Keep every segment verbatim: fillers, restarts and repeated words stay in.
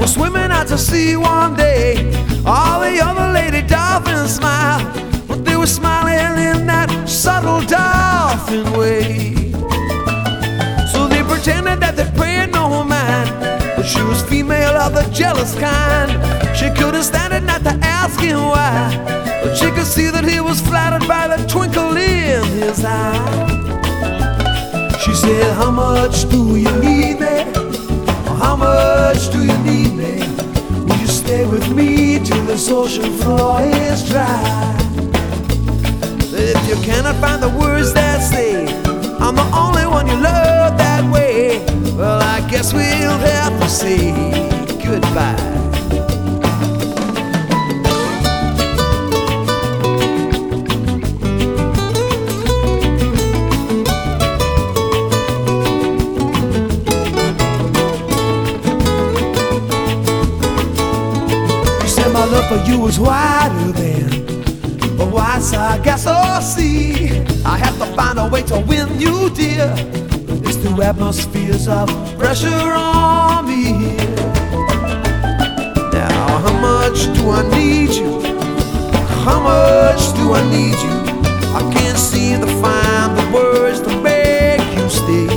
were swimming out to sea one day. All the other lady dolphins smiled, but they were smiling in that subtle dolphin way. So they pretended that they prayed no man, but she was female of the jealous kind. She couldn't stand it not to ask him why, but she could see that he was flattered by the twinkle in his eye. She said, how much do you need me? How much do you need me? Will you stay with me till this ocean floor is dry? If you cannot find the words that say I'm the only one you love that way, well, I guess we'll have to say goodbye. My love for you was wider than the wide Sargasso Sea. I have to find a way to win you, dear. It's the atmospheres of pressure on me here. Now, how much do I need you? How much do I need you? I can't seem to find the words to make you stay.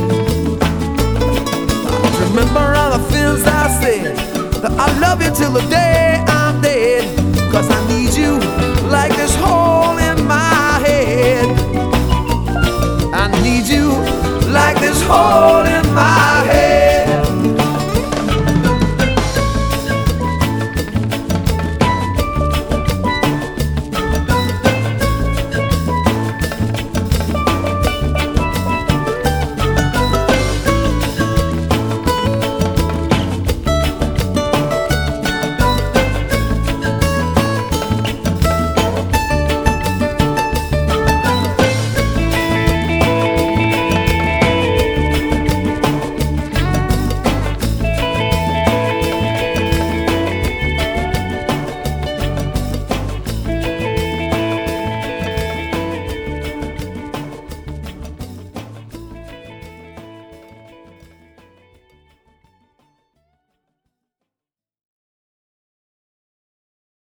I remember all the things I said, that I love you till the day I'm dead. Cause I need you like this hole in my head. I need you like this hole in